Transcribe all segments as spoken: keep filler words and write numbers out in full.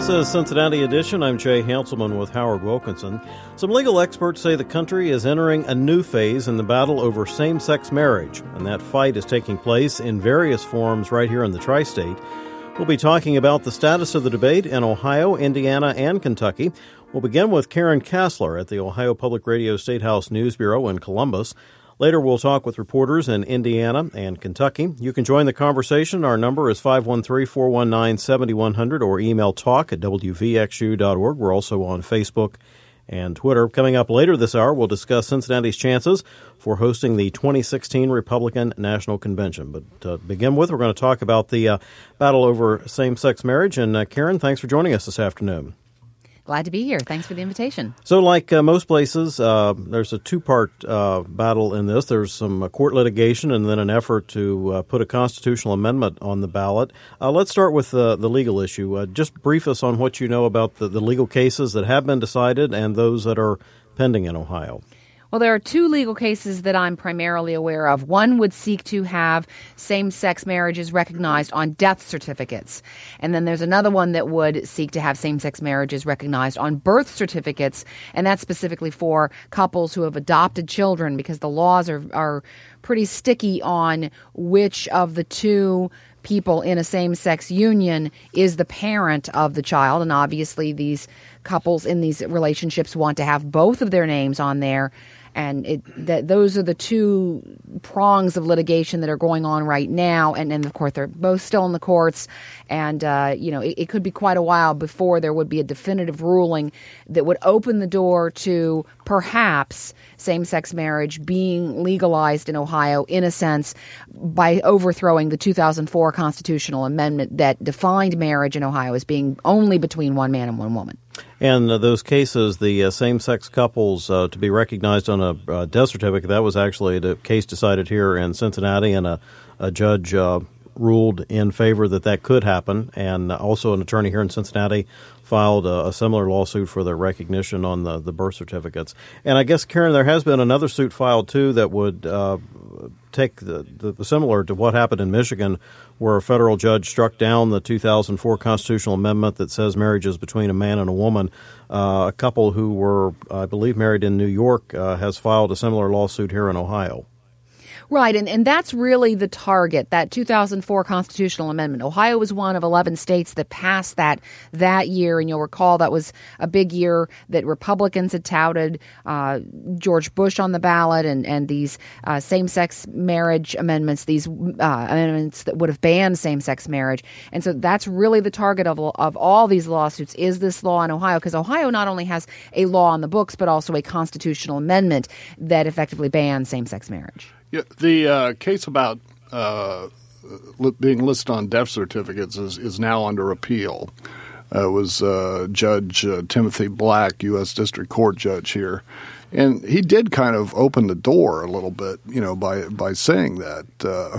This is Cincinnati Edition. I'm Jay Hanselman with Howard Wilkinson. Some legal experts say the country is entering a new phase in the battle over same-sex marriage, and that fight is taking place in various forms right here in the tri-state. We'll be talking about the status of the debate in Ohio, Indiana, and Kentucky. We'll begin with Karen Kassler at the Ohio Public Radio State House News Bureau in Columbus. Later, we'll talk with reporters in Indiana and Kentucky. You can join the conversation. Our number is five one three, four one nine, seven one zero zero or email talk at w v x u dot org. We're also on Facebook and Twitter. Coming up later this hour, we'll discuss Cincinnati's chances for hosting the twenty sixteen Republican National Convention. But to begin with, we're going to talk about the uh, battle over same-sex marriage. And uh, Karen, thanks for joining us this afternoon. Glad to be here. Thanks for the invitation. So like uh, most places, uh, there's a two-part uh, battle in this. There's some uh, court litigation and then an effort to uh, put a constitutional amendment on the ballot. Uh, let's start with uh, the legal issue. Uh, just brief us on what you know about the, the legal cases that have been decided and those that are pending in Ohio. Well, there are two legal cases that I'm primarily aware of. One would seek to have same-sex marriages recognized on death certificates. And then there's another one that would seek to have same-sex marriages recognized on birth certificates. And that's specifically for couples who have adopted children, because the laws are, are pretty sticky on which of the two people in a same-sex union is the parent of the child. And obviously these couples in these relationships want to have both of their names on there. And it, that those are the two prongs of litigation that are going on right now. And, and of course, they're both still in the courts. And, uh, you know, it, it could be quite a while before there would be a definitive ruling that would open the door to perhaps same-sex marriage being legalized in Ohio, in a sense, by overthrowing the two thousand four constitutional amendment that defined marriage in Ohio as being only between one man and one woman. And uh, those cases, the uh, same-sex couples uh, to be recognized on a uh, death certificate, that was actually the case decided here in Cincinnati, and a, a judge uh, ruled in favor that that could happen. And also an attorney here in Cincinnati filed a, a similar lawsuit for the recognition on the, the birth certificates. And I guess, Karen, there has been another suit filed, too, that would uh, take the, the, the similar to what happened in Michigan, where a federal judge struck down the two thousand four constitutional amendment that says marriage is between a man and a woman. Uh, a couple who were, I believe, married in New York uh, has filed a similar lawsuit here in Ohio. Right, and, and that's really the target, that two thousand four constitutional amendment. Ohio was one of eleven states that passed that that year, and you'll recall that was a big year that Republicans had touted uh, George Bush on the ballot and, and these uh, same-sex marriage amendments, these uh, amendments that would have banned same-sex marriage. And so that's really the target of, of all these lawsuits, is this law in Ohio, because Ohio not only has a law on the books, but also a constitutional amendment that effectively bans same-sex marriage. Yeah, the uh, case about uh, li- being listed on death certificates is, is now under appeal. Uh, it was uh, Judge uh, Timothy Black, U S District Court judge here, and he did kind of open the door a little bit, you know, by by saying that, uh,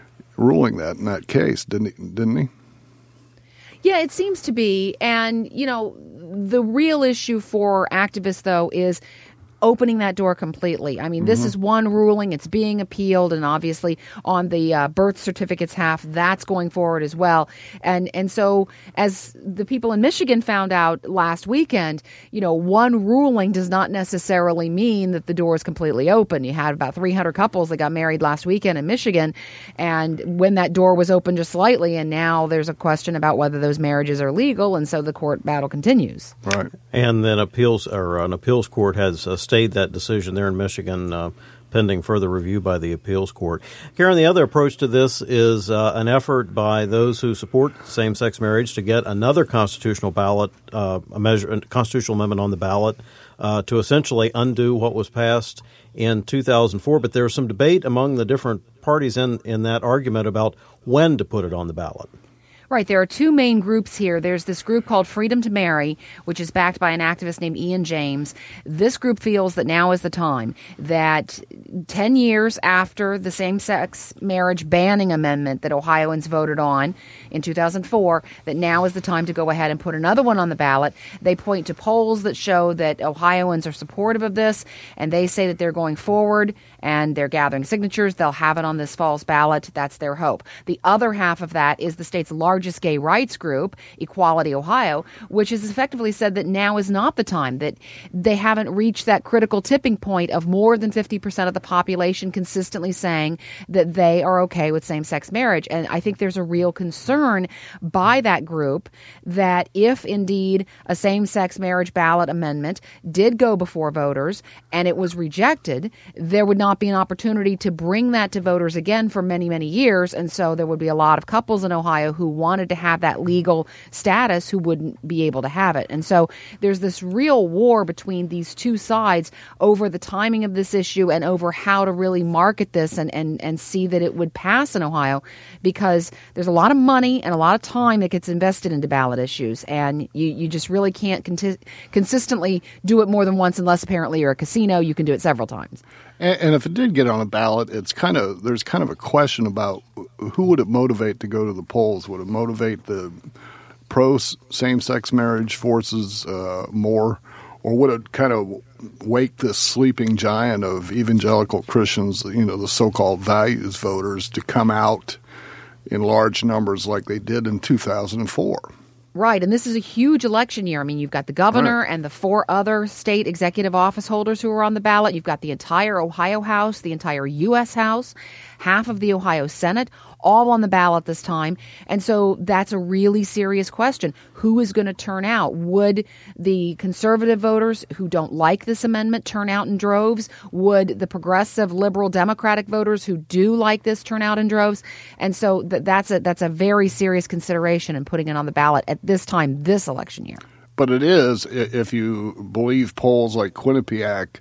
ruling that in that case, didn't he? Didn't he? Yeah, it seems to be, and you know, the real issue for activists, though, is opening that door completely. I mean, this mm-hmm. is one ruling. It's being appealed, and obviously on the uh, birth certificates half, that's going forward as well. And and so as the people in Michigan found out last weekend, you know, one ruling does not necessarily mean that the door is completely open. You had about three hundred couples that got married last weekend in Michigan, and when that door was open just slightly, and now there's a question about whether those marriages are legal, and so the court battle continues. Right. And then appeals, or an appeals court has uh, stayed that decision there in Michigan, uh, pending further review by the appeals court. Karen, the other approach to this is uh, an effort by those who support same-sex marriage to get another constitutional ballot, uh, a measure, a constitutional amendment on the ballot uh, to essentially undo what was passed in two thousand four. But there's some debate among the different parties in, in that argument about when to put it on the ballot. Right. There are two main groups here. There's this group called Freedom to Marry, which is backed by an activist named Ian James. This group feels that now is the time, that ten years after the same-sex marriage banning amendment that Ohioans voted on in two thousand four, that now is the time to go ahead and put another one on the ballot. They point to polls that show that Ohioans are supportive of this, and they say that they're going forward and they're gathering signatures. They'll have it on this fall's ballot. That's their hope. The other half of that is the state's largest largest gay rights group, Equality Ohio, which has effectively said that now is not the time, that they haven't reached that critical tipping point of more than fifty percent of the population consistently saying that they are okay with same-sex marriage. And I think there's a real concern by that group that if indeed a same-sex marriage ballot amendment did go before voters and it was rejected, there would not be an opportunity to bring that to voters again for many, many years. And so there would be a lot of couples in Ohio who wanted to have that legal status who wouldn't be able to have it. And so there's this real war between these two sides over the timing of this issue and over how to really market this and, and, and see that it would pass in Ohio, because there's a lot of money and a lot of time that gets invested into ballot issues. And you, you just really can't conti- consistently do it more than once unless apparently you're a casino. You can do it several times. And, and if it did get on a ballot, it's kind of there's kind of a question about who would it motivate to go to the polls? Would it motivate the pro same-sex marriage forces uh, more, or would it kind of wake this sleeping giant of evangelical Christians, you know, the so-called values voters, to come out in large numbers like they did in two thousand four? Right, and this is a huge election year. I mean, you've got the governor right. and the four other state executive office holders who are on the ballot. You've got the entire Ohio House, the entire U S House, half of the Ohio Senate, all on the ballot this time. And so that's a really serious question. Who is going to turn out? Would the conservative voters who don't like this amendment turn out in droves? Would the progressive liberal Democratic voters who do like this turn out in droves? And so th- that's a that's a very serious consideration in putting it on the ballot at this time, this election year. But it is, if you believe polls like Quinnipiac,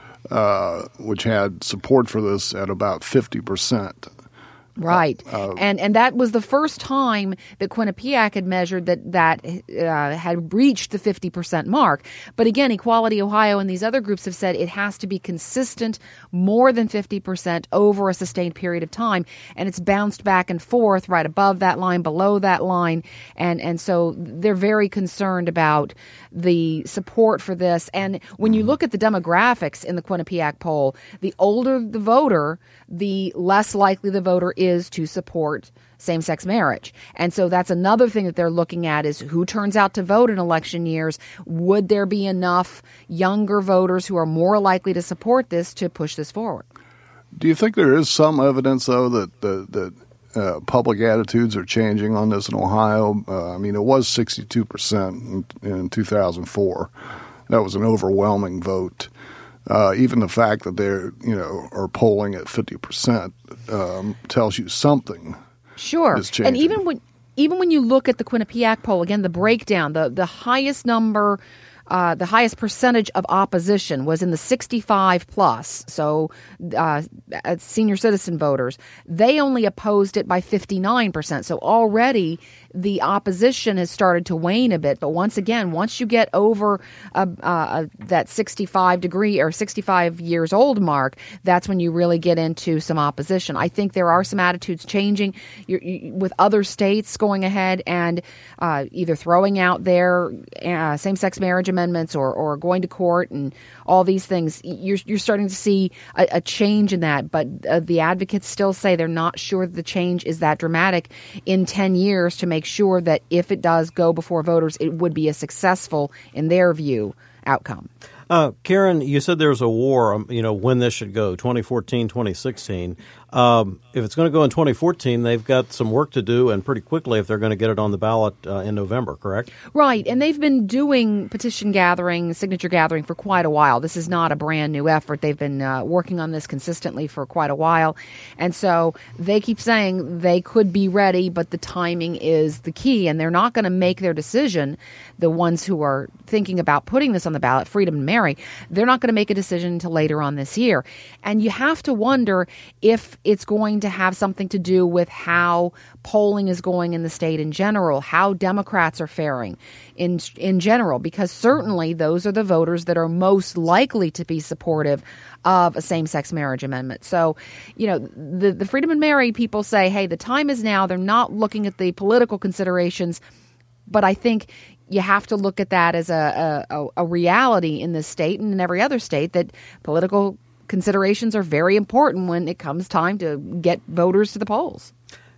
uh, which had support for this at about fifty percent. Right. Uh, and and that was the first time that Quinnipiac had measured that that uh, had reached the fifty percent mark. But again, Equality Ohio and these other groups have said it has to be consistent more than fifty percent over a sustained period of time. And it's bounced back and forth right above that line, below that line. And, and so they're very concerned about the support for this. And when you look at the demographics in the Quinnipiac poll, the older the voter, the less likely the voter is to support same-sex marriage. And so that's another thing that they're looking at is who turns out to vote in election years. Would there be enough younger voters who are more likely to support this to push this forward? Do you think there is some evidence, though, that that, that uh, public attitudes are changing on this in Ohio? Uh, I mean, it was sixty-two percent in, in two thousand four. That was an overwhelming vote. Uh, even the fact that they're, you know, are polling at fifty percent um, tells you something. Sure. Is changing. And even when even when you look at the Quinnipiac poll, again, the breakdown, the, the highest number, uh, the highest percentage of opposition was in the sixty-five plus. So uh, senior citizen voters, they only opposed it by fifty-nine percent. So already the opposition has started to wane a bit. But once again, once you get over uh, uh, that sixty-five degree or sixty-five years old mark, that's when you really get into some opposition. I think there are some attitudes changing You're, you, with other states going ahead and uh, either throwing out their uh, same-sex marriage amendments or, or going to court and all these things. You're, you're starting to see a, a change in that. But uh, the advocates still say they're not sure that the change is that dramatic in ten years to make sure that if it does go before voters, it would be a successful, in their view, outcome. Uh, Karen, you said there's a war, um, you know, when this should go, twenty fourteen, twenty sixteen. Um, if it's going to go in twenty fourteen, they've got some work to do, and pretty quickly if they're going to get it on the ballot uh, in November, correct? Right, and they've been doing petition gathering, signature gathering for quite a while. This is not a brand new effort. They've been uh, working on this consistently for quite a while, and so they keep saying they could be ready, but the timing is the key, and they're not going to make their decision, the ones who are thinking about putting this on the ballot, Freedom and Mary, they're not going to make a decision until later on this year. And you have to wonder if it's going to have something to do with how polling is going in the state in general, how Democrats are faring in in general, because certainly those are the voters that are most likely to be supportive of a same-sex marriage amendment. So, you know, the, the Freedom and Mary people say, hey, the time is now. They're not looking at the political considerations, but I think you have to look at that as a, a, a reality in this state and in every other state that political considerations are very important when it comes time to get voters to the polls.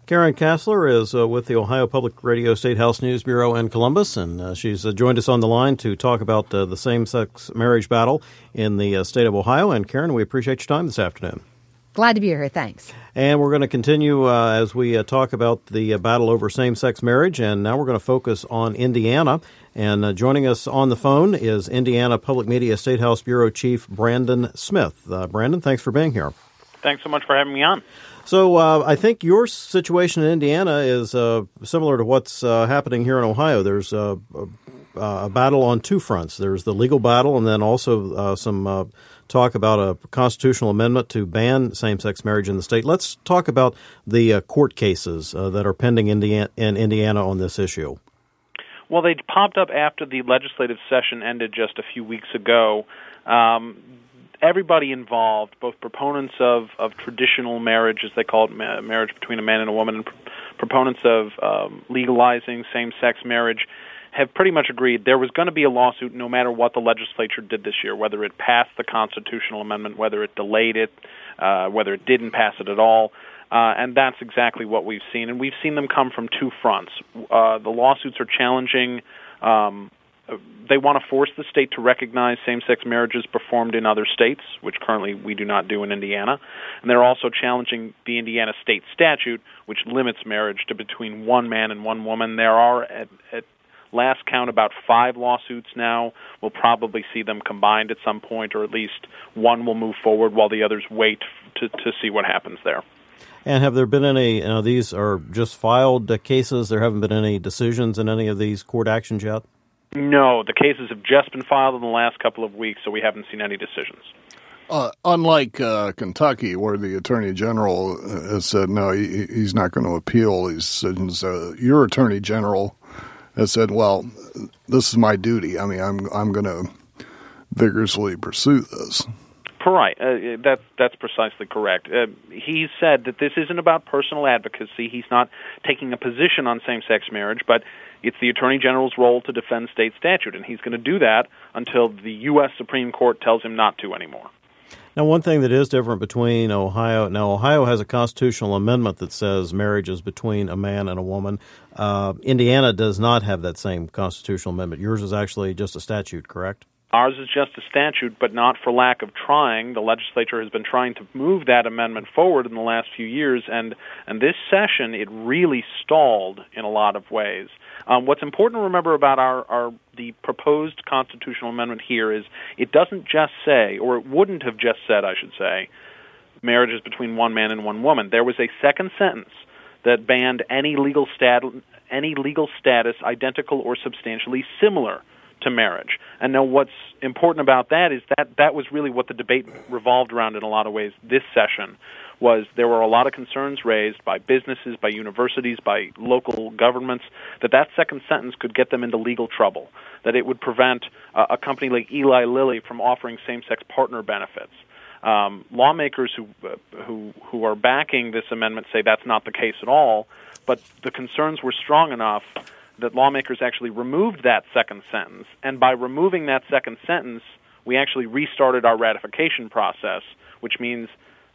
Karen Kassler is uh, with the Ohio Public Radio State House News Bureau in Columbus, and uh, she's uh, joined us on the line to talk about uh, the same-sex marriage battle in the uh, state of Ohio. And Karen, we appreciate your time this afternoon. Glad to be here. Thanks. And we're going to continue uh, as we uh, talk about the uh, battle over same-sex marriage, and now we're going to focus on Indiana. And uh, joining us on the phone is Indiana Public Media State House Bureau Chief Brandon Smith. Uh, Brandon, thanks for being here. Thanks so much for having me on. So uh, I think your situation in Indiana is uh, similar to what's uh, happening here in Ohio. There's uh, a, a battle on two fronts. There's the legal battle, and then also uh, some uh, talk about a constitutional amendment to ban same-sex marriage in the state. Let's talk about the uh, court cases uh, that are pending Indiana, in Indiana on this issue. Well, they popped up after the legislative session ended just a few weeks ago. Um, Everybody involved, both proponents of, of traditional marriage, as they call it, ma- marriage between a man and a woman, and pr- proponents of um, legalizing same-sex marriage, have pretty much agreed there was going to be a lawsuit no matter what the legislature did this year, whether it passed the constitutional amendment, whether it delayed it, uh, whether it didn't pass it at all. Uh, and that's exactly what we've seen. And we've seen them come from two fronts. Uh, the lawsuits are challenging um They want to force the state to recognize same-sex marriages performed in other states, which currently we do not do in Indiana. And they're also challenging the Indiana state statute, which limits marriage to between one man and one woman. There are, at, at last count, about five lawsuits now. We'll probably see them combined at some point, or at least one will move forward while the others wait to, to see what happens there. And have there been any, you know, these are just filed uh, cases? There haven't been any decisions in any of these court actions yet? No, the cases have just been filed in the last couple of weeks, so we haven't seen any decisions. Uh, unlike uh, Kentucky, where the Attorney General has said, no, he, he's not going to appeal these decisions, uh, your Attorney General has said, well, this is my duty. I mean, I'm I'm going to vigorously pursue this. Right. Uh, that, that's precisely correct. Uh, he said that this isn't about personal advocacy. He's not taking a position on same-sex marriage, but it's the Attorney General's role to defend state statute, and he's going to do that until the U S Supreme Court tells him not to anymore. Now, one thing that is different between Ohio, now Ohio has a constitutional amendment that says marriage is between a man and a woman. Uh, Indiana does not have that same constitutional amendment. Yours is actually just a statute, correct? Ours is just a statute, but not for lack of trying. The legislature has been trying to move that amendment forward in the last few years, and, and this session, it really stalled in a lot of ways. Um, what's important to remember about our, our the proposed constitutional amendment here is it doesn't just say, or it wouldn't have just said, I should say, marriage is between one man and one woman. There was a second sentence that banned any legal stat, any legal status identical or substantially similar to marriage. And now what's important about that is that that was really what the debate revolved around in a lot of ways this session, was there were a lot of concerns raised by businesses, by universities, by local governments, that that second sentence could get them into legal trouble, that it would prevent uh, a company like Eli Lilly from offering same-sex partner benefits. Um, lawmakers who, uh, who, who are backing this amendment say that's not the case at all, but the concerns were strong enough that lawmakers actually removed that second sentence, and by removing that second sentence, we actually restarted our ratification process, which means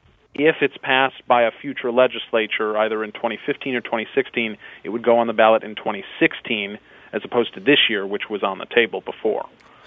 if it's passed by a future legislature, either in twenty fifteen or twenty sixteen, it would go on the ballot in twenty sixteen, as opposed to this year, which was on the table before.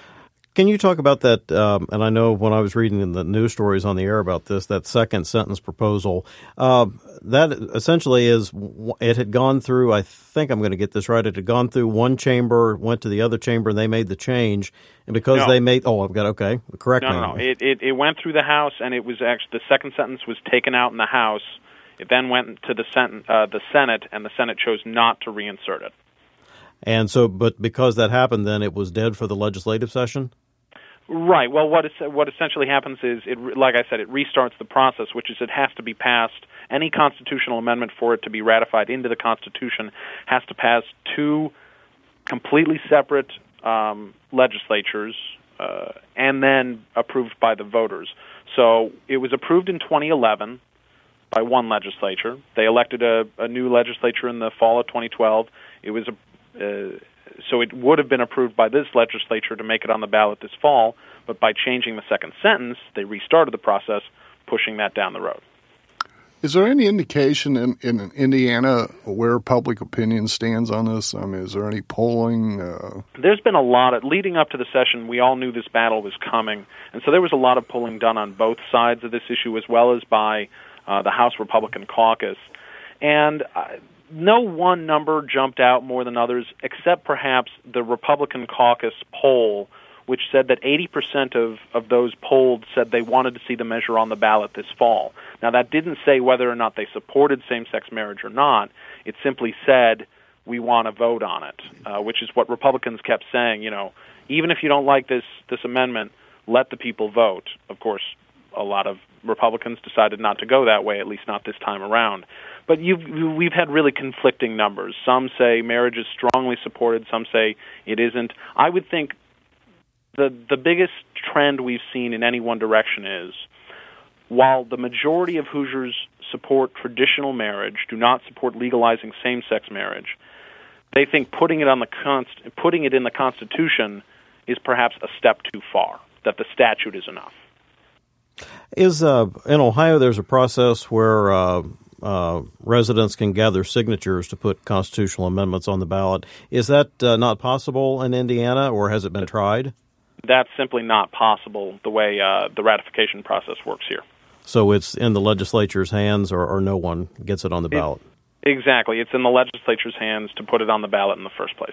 Can you talk about that? Um, and I know when I was reading in the news stories on the air about this, that second sentence proposal, uh, that essentially is, it had gone through, I think I'm going to get this right, it had gone through one chamber, went to the other chamber, and they made the change. And because no. they made, oh, I've got, okay, correct no, me. No, no, it, it, it went through the House, and it was actually, the second sentence was taken out in the House. It then went to the, Sen- uh, the Senate, and the Senate chose not to reinsert it. And so, but because that happened, then it was dead for the legislative session? Right. Well, what is, what essentially happens is, it, like I said, it restarts the process, which is it has to be passed. Any constitutional amendment for it to be ratified into the Constitution has to pass two completely separate um, legislatures uh, and then approved by the voters. So it was approved in twenty eleven by one legislature. They elected a, a new legislature in the fall of twenty twelve. It was a uh, So it would have been approved by this legislature to make it on the ballot this fall, but by changing the second sentence, they restarted the process, pushing that down the road. Is there any indication in, in Indiana where public opinion stands on this? I mean, is there any polling? Uh... There's been a lot of, leading up to the session, we all knew this battle was coming, and so there was a lot of polling done on both sides of this issue as well as by uh, the House Republican caucus. And uh, no one number jumped out more than others, except perhaps the Republican caucus poll, which said that eighty percent of, of those polled said they wanted to see the measure on the ballot this fall. Now, that didn't say whether or not they supported same-sex marriage or not. It simply said, we want to vote on it, uh, which is what Republicans kept saying. You know, even if you don't like this, this amendment, let the people vote. Of course, a lot of Republicans decided not to go that way, at least not this time around. But you've, we've had really conflicting numbers. Some say marriage is strongly supported. Some say it isn't. I would think the the biggest trend we've seen in any one direction is, while the majority of Hoosiers support traditional marriage, do not support legalizing same-sex marriage, they think putting it on the const- putting it in the Constitution is perhaps a step too far, that the statute is enough. Is uh, in Ohio, there's a process where uh, uh, residents can gather signatures to put constitutional amendments on the ballot. Is that uh, not possible in Indiana, or has it been tried? That's simply not possible the way uh, the ratification process works here. So it's in the legislature's hands, or, or no one gets it on the ballot? It, exactly. It's in the legislature's hands to put it on the ballot in the first place.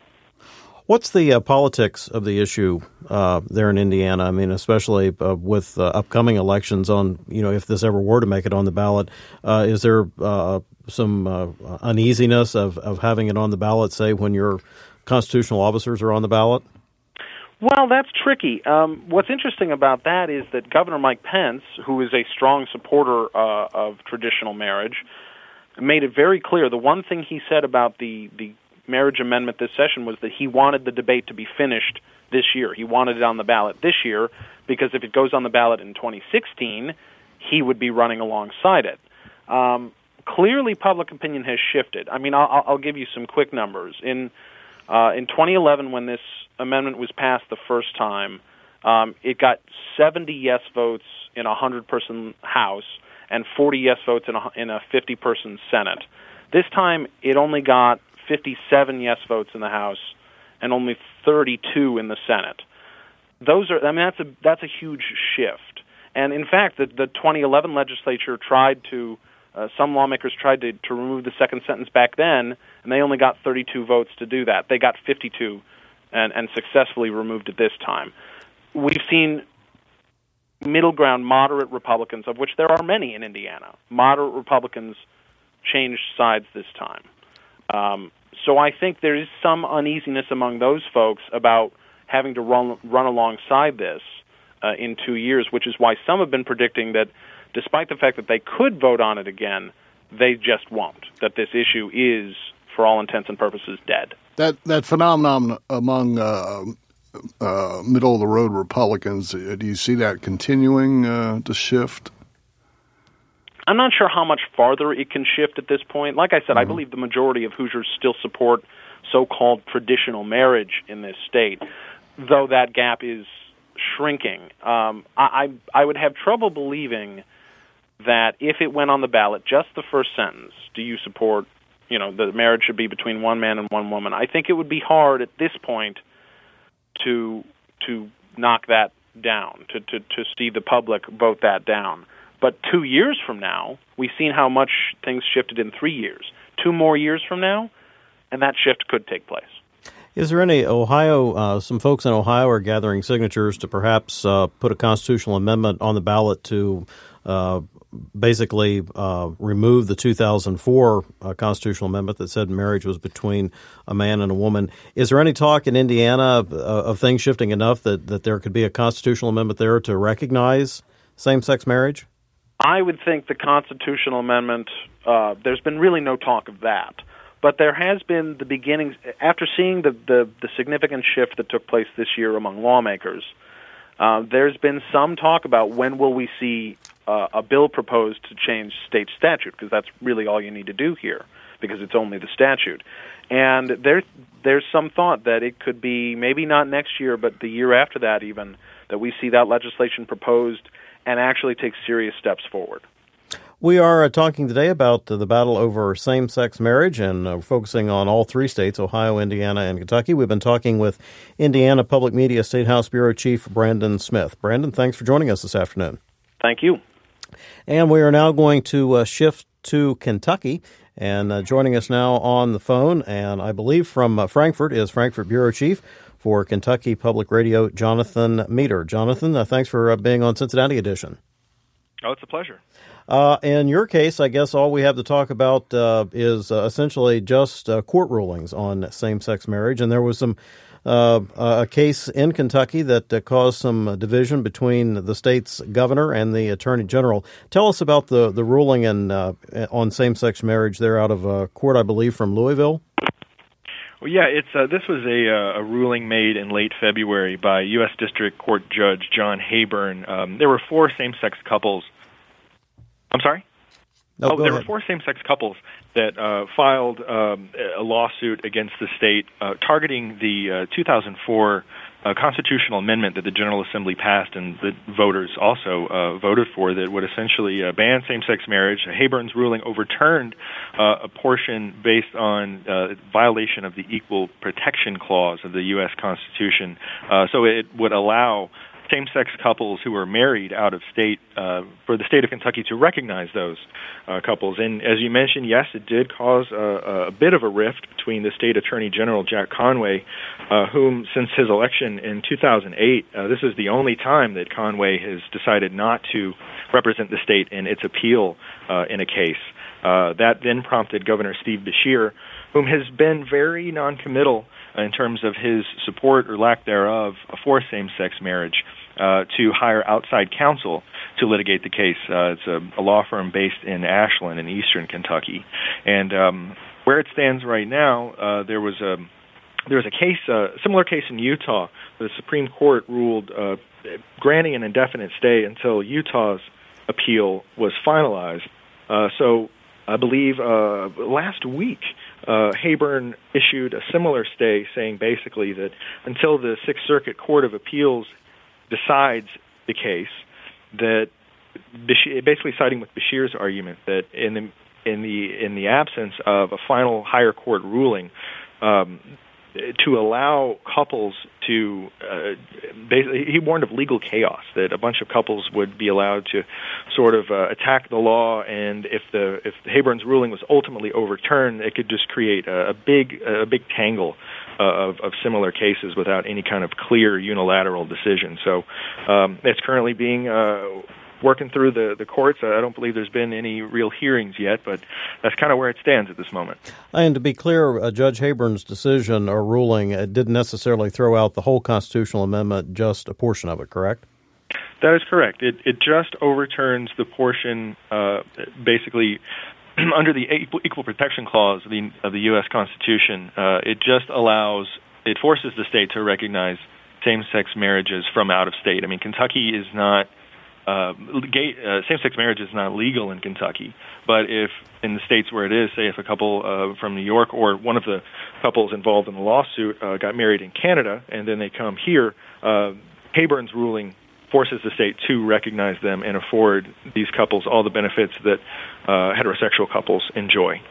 What's the uh, politics of the issue uh, there in Indiana? I mean, especially uh, with uh, upcoming elections on, you know, if this ever were to make it on the ballot, uh, is there uh, some uh, uneasiness of, of having it on the ballot, say, when your constitutional officers are on the ballot? Well, that's tricky. Um, what's interesting about that is that Governor Mike Pence, who is a strong supporter uh, of traditional marriage, made it very clear. The one thing he said about the, the marriage amendment this session was that he wanted the debate to be finished this year. He wanted it on the ballot this year because if it goes on the ballot in twenty sixteen, he would be running alongside it. Um, clearly, public opinion has shifted. I mean, I'll, I'll give you some quick numbers. In uh, in twenty eleven, when this amendment was passed the first time, um, it got seventy yes votes in a one hundred person House and forty yes votes in a, in a fifty person Senate. This time, it only got fifty-seven yes votes in the House and only thirty-two in the Senate. Those are, I mean, that's a that's a huge shift. And in fact, the, the twenty eleven legislature tried to, uh, some lawmakers tried to, to remove the second sentence back then, and they only got thirty-two votes to do that. They got fifty-two and, and successfully removed it this time. We've seen middle ground, moderate Republicans, of which there are many in Indiana, moderate Republicans change sides this time. Um, so I think there is some uneasiness among those folks about having to run, run alongside this uh, in two years, which is why some have been predicting that despite the fact that they could vote on it again, they just won't, that this issue is, for all intents and purposes, dead. That that phenomenon among uh, uh, middle-of-the-road Republicans, do you see that continuing uh, to shift? I'm not sure how much farther it can shift at this point. Like I said, mm-hmm. I believe the majority of Hoosiers still support so-called traditional marriage in this state, though that gap is shrinking. Um, I, I, I would have trouble believing that if it went on the ballot, just the first sentence, do you support, you know, the marriage should be between one man and one woman, I think it would be hard at this point to to knock that down, to, to, to see the public vote that down. But two years from now, we've seen how much things shifted in three years. Two more years from now, and that shift could take place. Is there any Ohio, uh, some folks in Ohio are gathering signatures to perhaps uh, put a constitutional amendment on the ballot to uh, basically uh, remove the two thousand four uh, constitutional amendment that said marriage was between a man and a woman. Is there any talk in Indiana of, of things shifting enough that, that there could be a constitutional amendment there to recognize same-sex marriage? I would think the constitutional amendment, uh, there's been really no talk of that. But there has been the beginnings, after seeing the, the, the significant shift that took place this year among lawmakers, uh, there's been some talk about when will we see uh, a bill proposed to change state statute, because that's really all you need to do here, because it's only the statute. And there, there's some thought that it could be maybe not next year, but the year after that even, that we see that legislation proposed and actually take serious steps forward. We are uh, talking today about uh, the battle over same-sex marriage and uh, focusing on all three states, Ohio, Indiana, and Kentucky. We've been talking with Indiana Public Media State House Bureau Chief Brandon Smith. Brandon, thanks for joining us this afternoon. Thank you. And we are now going to uh, shift to Kentucky. And uh, joining us now on the phone, and I believe from uh, Frankfort, is Frankfort Bureau Chief for Kentucky Public Radio, Jonathan Meter. Jonathan, uh, thanks for uh, being on Cincinnati Edition. Oh, it's a pleasure. Uh, in your case, I guess all we have to talk about uh, is uh, essentially just uh, court rulings on same-sex marriage. And there was some uh, a case in Kentucky that uh, caused some division between the state's governor and the attorney general. Tell us about the, the ruling in, uh, on same-sex marriage there out of a court, I believe, from Louisville. Well, yeah, it's uh, this was a, uh, a ruling made in late February by U S District Court Judge John Hayburn. Um, there were four same-sex couples. I'm sorry? No, oh, there ahead. were four same-sex couples that uh, filed um, a lawsuit against the state uh, targeting the uh, two thousand four uh, constitutional amendment that the General Assembly passed and the voters also uh, voted for that would essentially uh, ban same-sex marriage. Hayburn's ruling overturned uh, a portion based on uh, violation of the Equal Protection Clause of the U S Constitution. Uh, so it would allow same-sex couples who are married out of state uh, for the state of Kentucky to recognize those uh, couples. And as you mentioned, yes, it did cause a, a bit of a rift between the state attorney general, Jack Conway, uh, whom since his election in two thousand eight, uh, this is the only time that Conway has decided not to represent the state in its appeal uh, in a case. Uh, that then prompted Governor Steve Beshear, whom has been very noncommittal in terms of his support or lack thereof for same-sex marriage, uh, to hire outside counsel to litigate the case. Uh, it's a, a law firm based in Ashland in eastern Kentucky. And um, where it stands right now, uh, there was a there was a case, a similar case in Utah. The Supreme Court ruled uh, granting an indefinite stay until Utah's appeal was finalized. Uh, so I believe uh, last week, uh, Hayburn issued a similar stay saying basically that until the Sixth Circuit Court of Appeals decides the case, that Beshear, basically siding with Beshear's argument that in the in the in the absence of a final higher court ruling, um, to allow couples to uh, basically, he warned of legal chaos, that a bunch of couples would be allowed to sort of uh, attack the law, and if the if Hayburn's ruling was ultimately overturned, it could just create a, a big a big tangle uh, of, of similar cases without any kind of clear unilateral decision. So um, it's currently being uh, working through the, the courts. I don't believe there's been any real hearings yet, but that's kind of where it stands at this moment. And to be clear, uh, Judge Hayburn's decision or ruling uh, didn't necessarily throw out the whole constitutional amendment, just a portion of it, correct? That is correct. It, it just overturns the portion uh, basically under the Equal, Equal Protection Clause of the, of the U S Constitution. Uh, it just allows, it forces the state to recognize same-sex marriages from out of state. I mean, Kentucky is not Uh, gay, uh, same-sex marriage is not legal in Kentucky, but if in the states where it is, say if a couple uh, from New York or one of the couples involved in the lawsuit uh, got married in Canada and then they come here, uh, Hayburn's ruling forces the state to recognize them and afford these couples all the benefits that uh, heterosexual couples enjoy.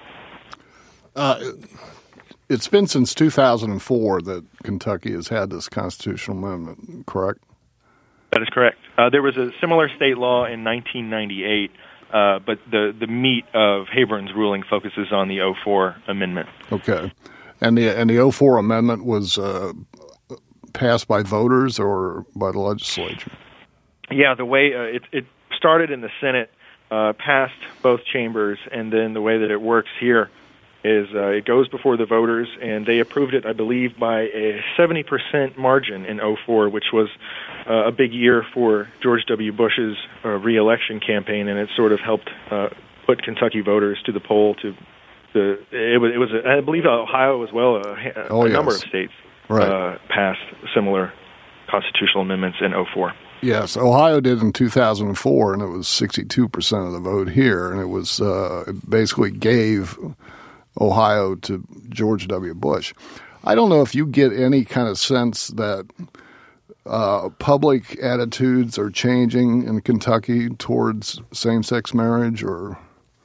Uh, it's been since two thousand four that Kentucky has had this constitutional amendment, correct? That is correct. Uh, there was a similar state law in nineteen ninety-eight, uh, but the, the meat of Hayburn's ruling focuses on the oh four amendment. Okay. And the and the oh four amendment was uh, passed by voters or by the legislature? Yeah, the way uh, it, it started in the Senate, uh, passed both chambers, and then the way that it works here is uh, it goes before the voters, and they approved it, I believe, by a seventy percent margin in oh four, which was uh, a big year for George W. Bush's uh, re-election campaign, and it sort of helped uh, put Kentucky voters to the poll. To the it was, it was a, I believe Ohio as well, a, a oh, yes. number of states right. uh, passed similar constitutional amendments in oh four. Yes, Ohio did in two thousand four, and it was sixty-two percent of the vote here, and it was uh, it basically gave Ohio to George W. Bush. I don't know if you get any kind of sense that uh, public attitudes are changing in Kentucky towards same-sex marriage, or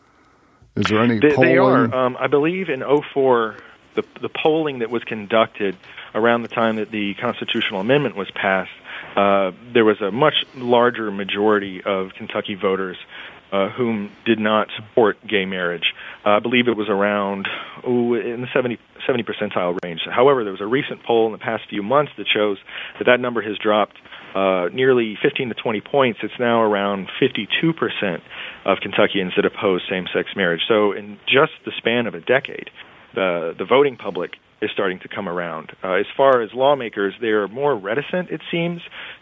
is there any they, polling? They are. Um, I believe in oh four, the, the polling that was conducted around the time that the constitutional amendment was passed, uh, there was a much larger majority of Kentucky voters uh, whom did not support gay marriage. Uh, I believe it was around oh, in the seventy, seventy percentile range. However, there was a recent poll in the past few months that shows that that number has dropped uh, nearly fifteen to twenty points. It's now around fifty-two percent of Kentuckians that oppose same-sex marriage. So in just the span of a decade, the, the voting public is starting to come around. Uh, as far as lawmakers, they are more reticent, it seems,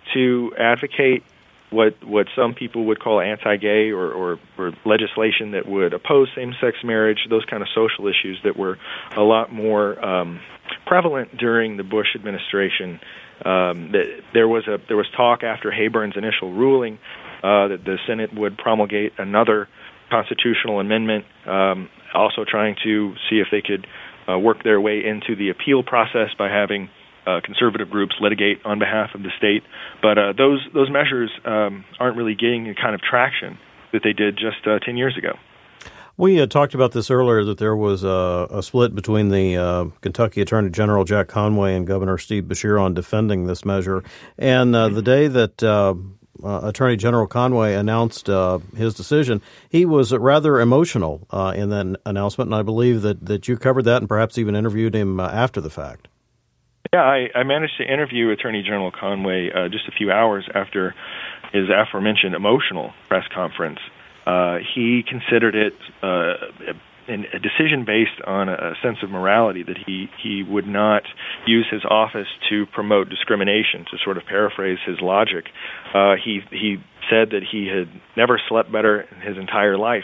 to advocate what what some people would call anti-gay or, or, or legislation that would oppose same-sex marriage, those kind of social issues that were a lot more um, prevalent during the Bush administration. Um, that there was a there was talk after Hayburn's initial ruling uh, that the Senate would promulgate another constitutional amendment, um, also trying to see if they could uh, work their way into the appeal process by having Uh, conservative groups litigate on behalf of the state, but uh, those those measures um, aren't really getting the kind of traction that they did just uh, ten years ago. We uh, talked about this earlier, that there was a, a split between the uh, Kentucky Attorney General Jack Conway and Governor Steve Beshear on defending this measure. And uh, the day that uh, uh, Attorney General Conway announced uh, his decision, he was rather emotional uh, in that announcement, and I believe that, that you covered that and perhaps even interviewed him uh, after the fact. Yeah, I, I managed to interview Attorney General Conway uh, just a few hours after his aforementioned emotional press conference. Uh, he considered it uh, a decision based on a sense of morality, that he, he would not use his office to promote discrimination, to sort of paraphrase his logic. Uh, he, he said that he had never slept better in his entire life,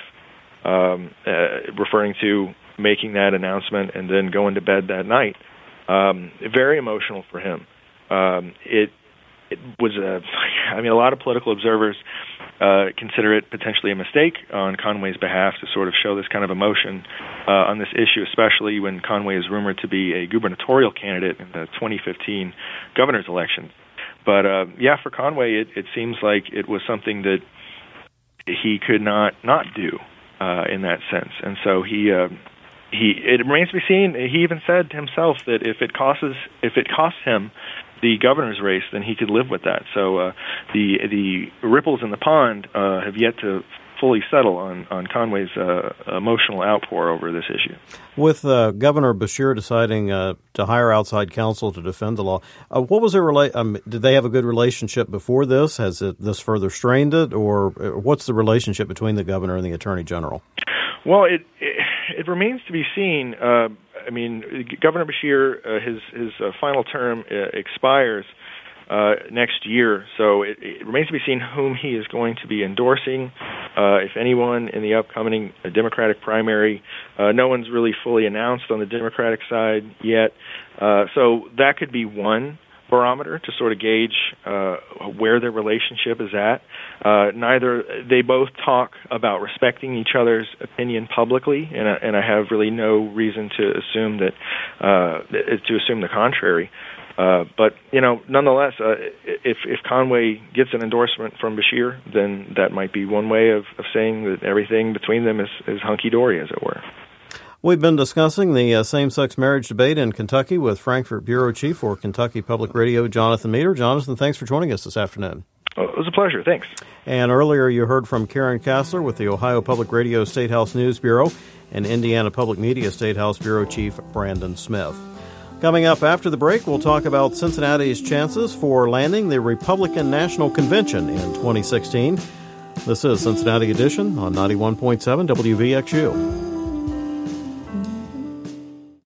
um, uh, referring to making that announcement and then going to bed that night. Um, very emotional for him. Um, it it was a, I mean, a lot of political observers uh, consider it potentially a mistake on Conway's behalf to sort of show this kind of emotion uh, on this issue, especially when Conway is rumored to be a gubernatorial candidate in the twenty fifteen governor's election. But uh, yeah, for Conway, it, it seems like it was something that he could not not do uh, in that sense, and so he. Uh, He it remains to be seen. He even said himself that if it costs if it costs him the governor's race, then he could live with that. So uh, the the ripples in the pond uh, have yet to fully settle on on Conway's uh, emotional outpour over this issue. With uh, Governor Beshear deciding uh, to hire outside counsel to defend the law, uh, what was their rela- um, did they have a good relationship before this? Has it, this further strained it, or what's the relationship between the governor and the attorney general? Well, it it, it remains to be seen. Uh, I mean, Governor Beshear, uh, his his uh, final term uh, expires uh, next year, so it, it remains to be seen whom he is going to be endorsing, uh, if anyone, in the upcoming uh, Democratic primary. Uh, no one's really fully announced on the Democratic side yet, uh, so that could be one barometer to sort of gauge uh, where their relationship is at. Uh, neither they both talk about respecting each other's opinion publicly, and, and I have really no reason to assume that uh, to assume the contrary. Uh, but you know, nonetheless, uh, if if Conway gets an endorsement from Beshear, then that might be one way of, of saying that everything between them is, is hunky dory, as it were. We've been discussing the uh, same-sex marriage debate in Kentucky with Frankfort Bureau Chief for Kentucky Public Radio, Jonathan Meter. Jonathan, thanks for joining us this afternoon. Oh, it was a pleasure. Thanks. And earlier you heard from Karen Kassler with the Ohio Public Radio State House News Bureau and Indiana Public Media State House Bureau Chief Brandon Smith. Coming up after the break, we'll talk about Cincinnati's chances for landing the Republican National Convention in twenty sixteen. This is Cincinnati Edition on ninety-one point seven W V X U.